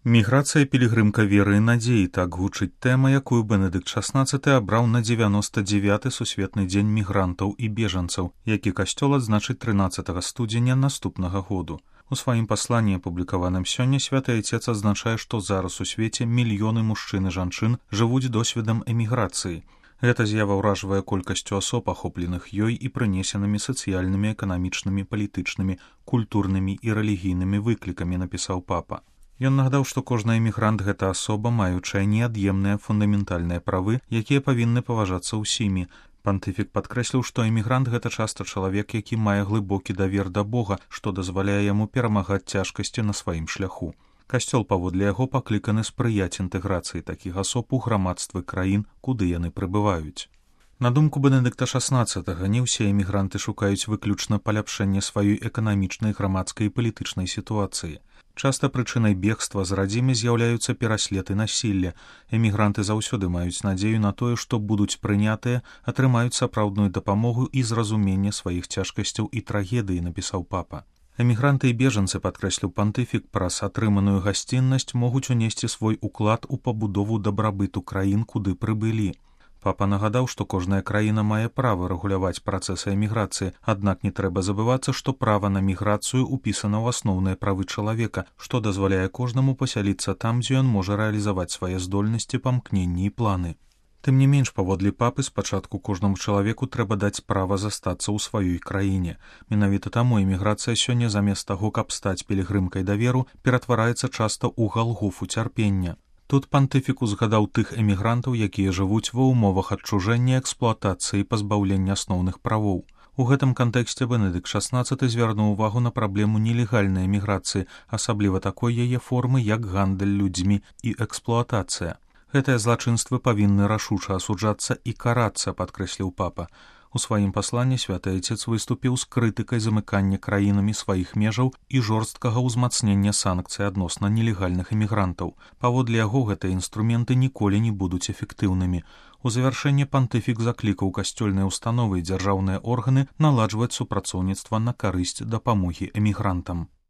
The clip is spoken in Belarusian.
Міграцыя пілігрымка веры і надзеі, так гучыць тэма, якую Бенедыкт XVI абраў на 99-й сусветны дзень мігрантаў і бежанцаў, які касцёл адзначыць 13 студзеня наступнага году. У сваім пасланні, апублікаваным сёння, святы айцец адзначае, што зараз у свеце мільёны мужчын і жанчын жывуць досведам эміграцыі. Гэта з'ява ўражвае колькасцю асоб, ахопленых ёй і прынесенымі сацыяльнымі, эканамічнымі, палітычнымі, культурнымі і рэлігійнымі выклікамі, напісаў папа. Ён нагадаў, што кожны эмігрант — гэта асоба, маючая неад'емныя фундаментальныя правы, якія павінны паважацца ўсімі. Пантыфік падкрэсліў, што эмігрант — гэта часта чалавек, які мае глыбокі давер да Бога, што дазваляе яму перамагаць цяжкасці на сваім шляху. Касцёл, паводле яго, пакліканы спрыяць інтэграцыі такіх асоб у грамадствы краін, куды яны прыбываюць. На думку Бенедыкта XVI, не ўсе эмігранты шукаюць выключна паляпшэння сваёй эканамічнай, грамадскай і палітычнай сітуацыі. Часта прычынай бегства з радзімы з'яўляюцца пераслед і насілле. Эмігранты заўсёды маюць надзею на тое, што будуць прынятыя, атрымаюць сапраўдную дапамогу і зразуменне сваіх цяжкасцяў і трагедыі, напісаў папа. Эмігранты і бежанцы, падкрэсліў пантыфік, праз атрыманую гасціннасць могуць унесці свой уклад у пабудову дабрабыту краін, куды прыбылі. Папа нагадаў, што кожная краіна мае права рэгуляваць працэсы эміграцыі, аднак не трэба забывацца, што права на міграцыю ўпісана ў асноўныя правы чалавека, што дазваляе кожнаму пасяліцца там, дзе ён можа рэалізаваць свае здольнасці, памкненні і планы. Тым не менш, паводле папы, спачатку кожнаму чалавеку трэба даць права застацца ў сваёй краіне. Менавіта таму эміграцыя сёння замест таго, каб стаць пілігрымкай даверу, ператвараецца часта ў галгофу цярпення. Тут пантыфік узгадаў тых эмігрантаў, якія жывуць ва ўмовах адчужэння, эксплуатацыі і пазбаўлення асноўных правоў. У гэтым кантэксце Бенедыкт XVI звярнуў увагу на праблему нелегальнай эміграцыі, асабліва такой яе формы, як гандаль людзьмі і эксплуатацыя. Гэтыя злачынствы павінны рашуча асуджацца і карацца, падкрэсліў папа. У сваім пасланні святы айцец выступіў з крытыкай замыкання краінамі сваіх межаў і жорсткага ўзмацнення санкцый адносна нелегальных эмігрантаў. Паводле яго, гэтыя інструменты ніколі не будуць эфектыўнымі. У завяршэнне пантыфік заклікаў касцёльныя ўстановы і дзяржаўныя органы наладжваць супрацоўніцтва на карысць дапамогі эмігрантам.